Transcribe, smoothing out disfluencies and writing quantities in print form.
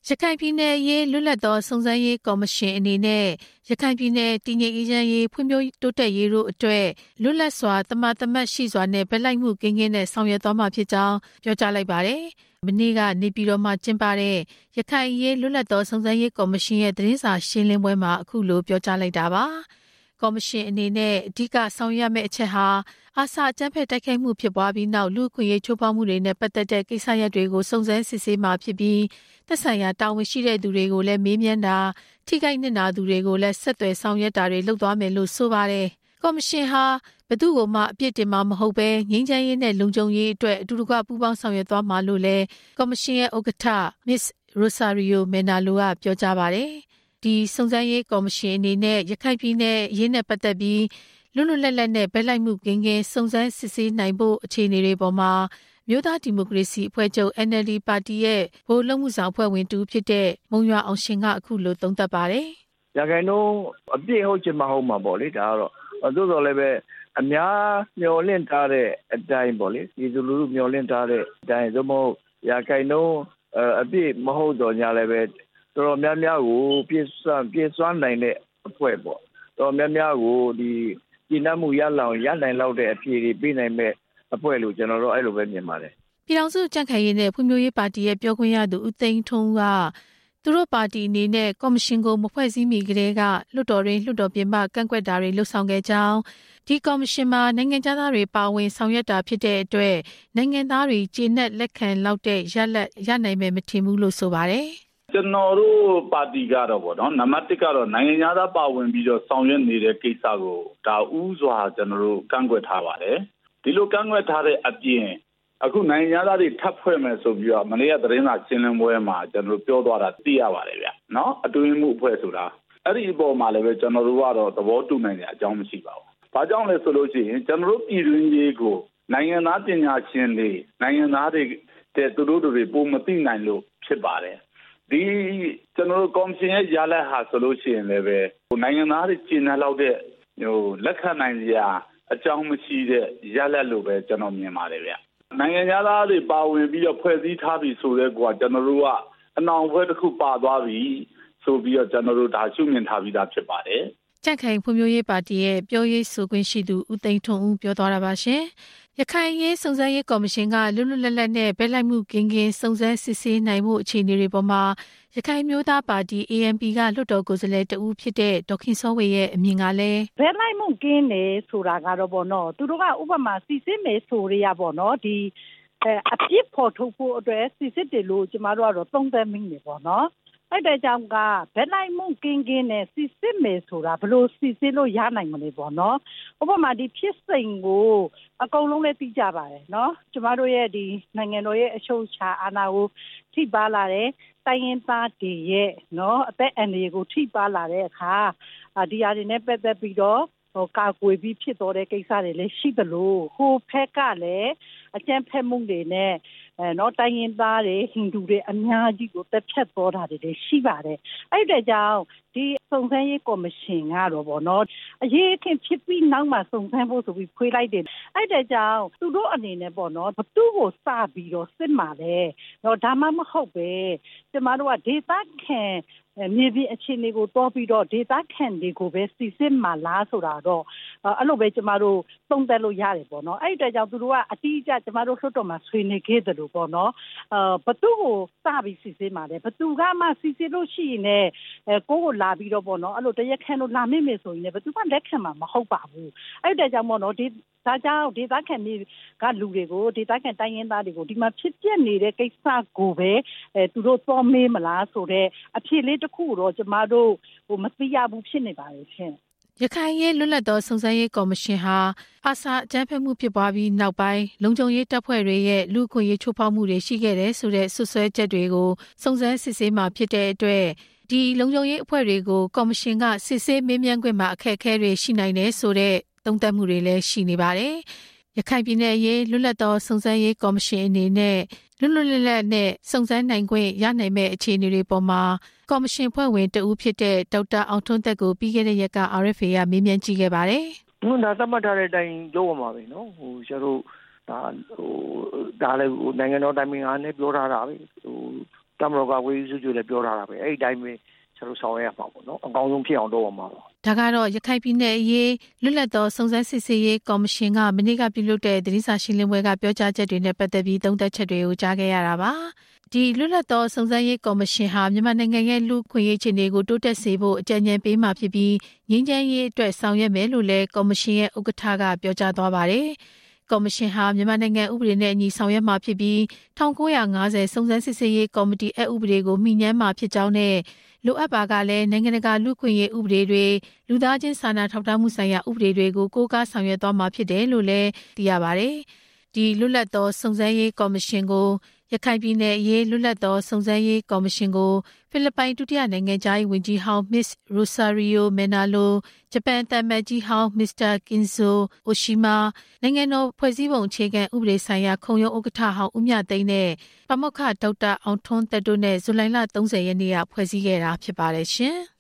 ရခိုင်ပြည်နယ်ရေးလွတ်လပ်သောစုံစမ်းရေးကော်မရှင်အနေနဲ့ရခိုင်ပြည်နယ်တည်ငြိမ်အေးချမ်းရေးဖွံ့ဖြိုးတိုးတက်ရေးတို့အတွက်လွတ်လပ်စွာတမန်တမတ်ရှိစွာနဲ့ဘက်လိုက်မှုကင်းကင်းနဲ့ဆောင်ရွက်သွားမှာဖြစ်ကြောင်းပြောကြားလိုက်ပါတယ်။မနေ့ကနေပြည်တော်မှာကျင်းပတဲ့ရခိုင်ရေးလွတ်လပ်သောစုံစမ်းရေးကော်မရှင်ရဲ့သတင်းစာရှင်းလင်းပွဲမှာအခုလိုပြောကြားလိုက်တာပါ။ကော်မရှင်အနေနဲ့အဓိကဆောင်ရွက်မယ့်အချက်ဟာအာဆာအကြမ်းဖက်တိုက်ခိုက်မှုဖြစ်ပွားပြီးနောက်လူ့အခွင့်အရေးချိုးဖောက်မှုတွေနဲ့ပတ်သက်တဲ့ကိစ္စရပ်တွေကိုစုံစမ်းစစ်ဆေးမှာဖြစ်ပြီးသက်ဆိုင်ရာတာဝန်ရှိတဲ့သူတွေကိုလည်းမေးမြန်းတာထိခိုက်နစ်နာသူတွေကိုလည်းဆက်သွယ်ဆောင်ရွက်တာတွေလုပ်သွားမယ်လို့ဆိုပါတယ်။ကော်မရှင်ဟာဘယ်သူ့ကိုမှအပြစ်တင်မှာမဟုတ်ဘဲငြိမ်းချမ်းရေးနဲ့လုံခြုံရေးအတွက်အတူတကွပူးပေါင်းဆောင်ရွက်သွားမှာလို့လည်းကော်မရှင်ရဲ့ဥက္ကဋ္ဌ Miss Rosario Manalo ကပြောကြားပါတယ်။ဒီစုံစမ်းရေးကော်မရှင်အနေနဲ့ရခိုင်ပြည်နယ်အရေးနဲ့ပတ်သက်ပြီးလွတ်လွတ်လပ်လပ်နဲ့ဘက်လိုက်မှုကင်းကင်းစုံစမ်းစစ်ဆေးနိုင်ဖို့အခြေအနေတွေပေါ်မှာမြို့သားဒီမိုကရေစီအဖွဲ့ချုပ် NLD ပါတီရဲ့ဗဟိုလုံမှုဆောင်အဖွဲ့ဝင်တူဖြစ်တဲ့မုံရွာအောင်ရှင်ကအခုလိုသုံးသပ်ပါတယ်။ရခိုင်တို့အပြည့်ဟုတ်ချင်မဟုတ်မှာပေါ့လေဒါကတော့သို့တော်လည်းပဲအများမျှော်လင့်ထားတဲ့အတိုင်းပေါ့လေဒီလူလူမျှော်လင့်ထားတဲ့အတိုင်းသို့မဟုတ်ရခိုင်တို့အပြည့်မဟုတ်တော့ညာလည်းပဲတော်တော်များများကိုပြည့်စွမ်းနိုင်တဲ့အဖွဲ့ပေါ့တော်များများကိုဒီကျင့်တတ်မှုရနိုင်လောက်တဲ့အဖြေတွေပေးနိုင်မဲ့အဖွဲ့လို့ကျွန်တော်တို့အဲ့လိုပဲမြင်ပါတယ်။ပြည်ထောင်စုကြံ့ခိုင်ရေးနဲ့ဖွံ့ဖြိုးရေးပါတီရဲ့ပြောခွင့်ရသူဦးသိန်းထွန်းကသူတို့ပါတီအနေနဲ့ကော်မရှင်ကိုမဖွဲ့စည်းမီကတည်းကလွှတ်တော်တွင်လွှတ်တော်ပြင်ပကန့်ကွက်တာတွေလှုပ်ဆောင်ခဲ့ကြောင်းဒီကော်မရှင်မှာနိုင်ငံသားတွေပါဝင်ဆောင်ရွက်တာဖြစ်တဲ့အတွက်နိုင်ငံသားတွေကျေနပ်လက်ခံလောက်တဲ့ရနိုင်မယ်မထင်ဘူးလို့ဆိုပါတယ်။ကျွန်တော်တို့ပါတီကတော့ပေါ့နော်နံပါတ်1ကတော့နိုင်ငံသားပါဝင်ပြီးတော့ဆောင်ရွက်နေတဲ့ကိစ္စကိုဒါဥစွာကျွန်တော်တို့ကန့်ကွက်ထားပါတယ်ဒီလိုကန့်ကွက်ထားတဲ့အပြင်အခုနိုင်ငံသားတွေထပ်ဖွဲ့မယ်ဆိုပြီးတော့မနေ့ကသတင်းစာရှင်းလင်းပွဲမှာကျွန်တော်တို့ပြောသွားတာသိရပါတယ်ဗျနော်အတွင်းမှုအဖွဲ့ဆိုတာအဲ့ဒီအပေါ်မှာလည်းပဲကျွန်တော်တို့ကတော့သဘောတူနိုင်တဲ့အကြောင်းမရှိပါဘူး။ဘာကြောင့်လဲဆိုလို့ရှိရင်ကျွန်တော်တို့ပြည်တွင်းရေးကိုနိုင်ငံသားပညာရှင်တွေနိုင်ငံသားတွေတဲ့သူတို့တွေပုံမသိနိုင်လို့ဖြစ်ပါတယ်။ဒီကျွန်တော်တို့ကော်မရှင်ရဲ့ရလဒ်ဟာဆိုလို့ရှိရင်လည်းပဲနိုင်ငံသားတွေကျင့်နှံလောက်တဲ့လက်ခံနိုင်စရာအကြောင်းမရှိတဲ့ရလဒ်လို့ပဲကျွန်တော်မြင်ပါတယ်ဗျ။နိုင်ငံသားတွေပါဝင်ပြီးတော့ဖွဲ့စည်းထားပြီဆိုတဲ့ကွာကျွန်တော်တို့ကအနောင်ဘွဲတစ်ခုပါသွားပြီဆိုပြီးတော့ကျွန်တော်တို့ဒါရှုမြင်ထားပြီးသားဖြစ်ပါတယ်။ကြံ့ခိုင်ဖွံ့ဖြိုးရေးပါတီရဲ့ပြောရေးဆိုခွင့်ရှိသူဦးသိန်းထွန်းဦးပြောသွားတာပါရှင်။ရခိုင်ရေးစုံစမ်းရေးကော်မရှင်ကလွတ်လွတ်လပ်လပ်နဲ့ဘက်လိုက်မှုကင်းကင်းစုံစမ်းစစ်ဆေးနိုင်မှုအခြေအနေတွေပေါ်မှာရခိုင်မျိုးသားပါတီ ANP ကလွှတ်တော်ကိုယ်စားလှယ်တဦးဖြစ်တဲ့ဒေါက်ခင်စောဝေရဲ့အမြင်ကလည်းဘက်လိုက်မှုကင်းတယ်ဆိုတာကတော့ပေါ့နော်သူတို့ကဥပမာစီစစ်မယ်ဆိုရပေါ့နော်ဒီအပြစ်ဖော်ထုတ်ဖို့အတွက်စီစစ်တယ်လို့ကျမတို့ကတော့သုံးသပ်မိနေပေါ့နော်အဲ့တဲ့ကြောင့်ကဘက်လိုက်မှုကင်းကင်းနဲ့စီစစ်မယ်ဆိုတာဘလို့စီစစ်လို့ရနိုင်မလဲပေါ့နော်ဥပမာဒီဖြစ်စဉ်ကိုအကုန်လုံးလည်းသိကြပါတယ်နော်ကျမတို့ရဲ့ဒီနိုင်ငံတော်ရဲ့အချုပ်အခြာအာဏာကိုထိပါလာတဲ့တိုင်းရင်းသားတွေရဲ့နော်အသက်အန္တရာယ်ကိုထိပါလာတဲ့အခါဒီအရာတွေနဲ့ပတ်သက်ပြီးတော့ကာကွယ်ပြီးဖြစ်တော်တဲ့ကိစ္စတွေလည်းရှိသလိုဟိုဖက်ကလည်းအကျဉ်းဖက်မှုတွေနဲ့နော်တိုင်းရင်းသားတွေဟိန္ဒူတွေအများကြီးကိုတက်ဖြတ်တော်တာတွေရှိပါတယ်အဲ့တဲ့ကြောင့်ဒီစုံစမ်းရေးကော်မရှင်ကတော့ဗောနော်အရေးခင်ဖြစ်ပြီးနောက်မှစုံစမ်းဖို့ဆိုပြီးဖွေးလိုက်တယ်အဲ့တဲ့ကြောင့်သူတို့အနေနဲ့ဗောနော်ဘသူ့ကိုစပြီးတော့စစ်မှာလဲနော်ဒါမှမဟုတ်ပဲကျမတို့ကဒေသခံမြေပြင်အခြေအနေကိုတောပြီးတော့ဒေသခံတွေကိုပဲစီစစ်မှလားဆိုတာတော့အဲ့လိုပဲကျမတို့သုံးသပ်လို့ရတယ်ပေါ့နော်အဲ့တဲ့ကြောင့်သူတို့ကအတိအကျကျမတို့လွှတ်တော်မှာဆွေးနွေးခဲ့တယ်လို့ပေါ့နော်ဘသူ့ကိုစပြီးစီစစ်မှလဲဘသူကမှစီစစ်လို့ရှိရင်လည်းကိုလာပြီးတော့ပေါ့နော်အဲ့လိုတရက်ခန့်လို့လာမိမယ်ဆိုရင်လည်းဘသူမှလက်ခံမှာမဟုတ်ပါဘူးအဲ့တဲ့ကြောင့်ပေါ့နော်ဒါကြောင့်ဒေသခံတွေကလူတွေကိုဒေသခံတိုင်းရင်းသားတွေကိုဒီမှာဖြစ်ပျက်နေတဲ့ကိစ္စကိုပဲသူတို့သောမေးမလားဆိုတဲ့အဖြစ်လေးတစ်ခုတော့ကျမတို့မသိရဘူးဖြစ်နေပါလေရှင်ရခိုင်ရဲ့လွတ်လပ်သောစုံစမ်းရေးကော်မရှင်ဟာအာဆာအကြမ်းဖက်မှုဖြစ်ပွားပြီးနောက်ပိုင်းလုံခြုံရေးတပ်ဖွဲ့တွေရဲ့လူ့အခွင့်အရေးချိုးဖောက်မှုတွေရှိခဲ့တဲ့ဆိုတဲ့ဆွဆွဲချက်တွေကိုစုံစမ်းစစ်ဆေးမှာဖြစ်တဲ့အတွက်ဒီလုံခြုံရေးအဖွဲ့တွေကိုကော်မရှင်ကစစ်ဆေးမေးမြန်းခွင့်မှာအခက်အခဲတွေရှိနိုင်တယ်ဆိုတဲ့သုံးသပ်မှုတွေလည်းရှိနေပါတယ်။ရခိုင်ပြည်နယ်ရေးလွတ်လပ်သောစုံစမ်းရေးကော်မရှင်အနေနဲ့လွတ်လပ်နဲ့စုံစမ်းနိုင်ခွင့်ရနိုင်မဲ့အခြေအနေတွေပေါ်မှာကော်မရှင်ဖွဲ့ဝင်တဦးဖြစ်တဲ့ဒေါက်တာအောင်ထွန်းသက်ကိုပြီးခဲ့တဲ့ရက်က RFA ကမေးမြန်းကြည့်ခဲ့ပါတယ်။ဒါသတ်မှတ်ထားတဲ့အတိုင်းလုပ်ရမှာပဲနော်။ကျတို့ဒါလည်းနိုင်ငံတော်တိုင်ပင်ခံနဲ့ပြောထားတာပဲ။တတမတော်ကဝေးစုကျလည်းပြောထားတာပဲအဲ့ဒီတိုင်းပဲကျွန်တော်ဆောင်ရမှာပေါ့နော်အကောင်းဆုံးဖြစ်အောင်လုပ်အောင်ပါဒါကတော့ရခိုင်ပြည်နယ်အရေးလွတ်လပ်သောစုံစမ်းစစ်ဆေးရေးကော်မရှင်ကမနေ့ကပြုလုပ်တဲ့သတင်းစာရှင်းလင်းပွဲကပြောကြားချက်တွေနဲ့ပတ်သက်ပြီးသုံးသပ်ချက်တွေကိုကြားခဲ့ရတာပါဒီလွတ်လပ်သောစုံစမ်းရေးကော်မရှင်ဟာမြန်မာနိုင်ငံရဲ့လူ့ခွင့်ရေးအခြေအနေကိုတိုးတက်စေဖို့အကြံဉာဏ်ပေးမှာဖြစ်ပြီးငြိမ်းချမ်းရေးအတွက်ဆောင်ရွက်မယ်လို့လည်းကော်မရှင်ရဲ့ဥက္ကဋ္ဌကပြောကြားသွားပါတယ်ကော်မရှင်ဟာမြန်မာနိုင်ငံဥပဒေနဲ့အညီဆောင်ရွက်မှာဖြစ်ပြီး1950စုံစမ်းစစ်ဆေးရေးကော်မတီအဥပဒေကိုမှီညမ်းမှာဖြစ်ကြောင်းနဲ့လိုအပ်ပါကလည်းနိုင်ငံတကာလူ့ခွင့်ရေးဥပဒေတွေလူသားချင်းစာနာထောက်ထားမှုဆိုင်ရာဥပဒေတွေကိုကိုးကားဆောင်ရွက်သွားမှာဖြစ်တယ်လို့လည်းသိရပါတယ်။ဒီလွတ်လပ်သောစုံစမ်းရေးကော်မရှင်ကိုရခိုင်ပြည်နယ်အရေးလွတ်လပ်သောစုံစမ်းရေးကော်မရှင်ကိုဖိလစ်ပိုင်ဒုတိယနိုင်ငံသားရေးဝန်ကြီးဟောင်း Miss Rosario Manalo ဂျပန်သံအမတ်ကြီးဟောင်း Mr. Kinzo Oshima နိုင်ငံတော်ဖွဲ့စည်းပုံအခြေခံဥပဒေဆိုင်ရာခုံရုံးဥက္ကဋ္ဌဟောင်းဦးမြသိန်းနဲ့ပါမောက္ခဒေါက်တာအောင်ထွန်းသက်တို့နဲ့ဇူလိုင်လ30ရက်နေ့ကဖွဲ့စည်းခဲ့တာဖြစ်ပါတယ်ရှင်။